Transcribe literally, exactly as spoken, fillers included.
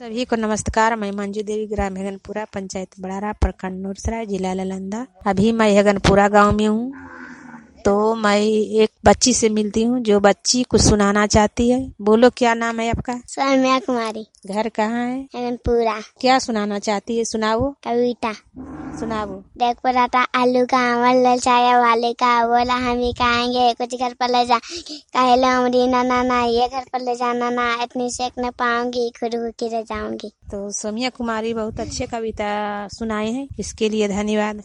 सभी को नमस्कार। मैं मंजू देवी, ग्राम हेगनपुरा, पंचायत बड़ारा, प्रखंड नूरसराय, जिला नालंदा। अभी मैं हेगनपुरा गांव में हूँ। तो मैं एक बच्ची से मिलती हूँ जो बच्ची कुछ सुनाना चाहती है। बोलो, क्या नाम है आपका? सौम्या कुमारी। घर कहाँ है? हेगनपुरा। क्या सुनाना चाहती है? सुनाओ। कविता सुनाओ। देख पराठा आलू का अमल ललचाया वाले का बोला हम ही खाएंगे कुछ घर पर ले जा कहलो अमरी ना ना ना ये घर पर ले जाना ना इतनी सेक न पाऊंगी खुद की रह जाऊंगी। तो सौम्या कुमारी बहुत अच्छे कविता सुनाए हैं, इसके लिए धन्यवाद।